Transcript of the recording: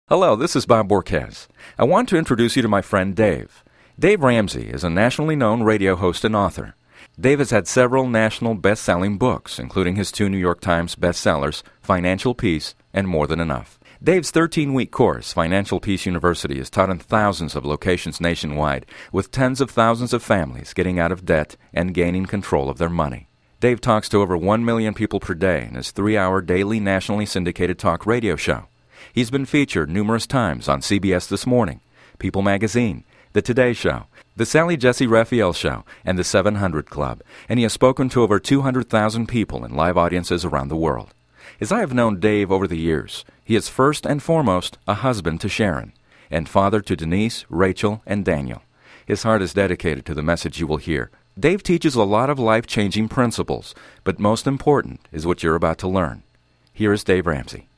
Hello, this is Bob Borquez. I want to introduce you to my friend Dave. Dave Ramsey is a nationally known radio host and author. Dave has had several national best-selling books, including his 2 New York Times bestsellers, Financial Peace and More Than Enough. Dave's 13-week course, Financial Peace University, is taught in thousands of locations nationwide, with tens of thousands of families getting out of debt and gaining control of their money. Dave talks to over 1 million people per day in his 3-hour daily nationally syndicated talk radio show. He's been featured numerous times on CBS This Morning, People Magazine, The Today Show, The Sally Jesse Raphael Show, and The 700 Club, and he has spoken to over 200,000 people in live audiences around the world. As I have known Dave over the years, he is first and foremost a husband to Sharon, and father to Denise, Rachel, and Daniel. His heart is dedicated to the message you will hear. Dave teaches a lot of life-changing principles, but most important is what you're about to learn. Here is Dave Ramsey.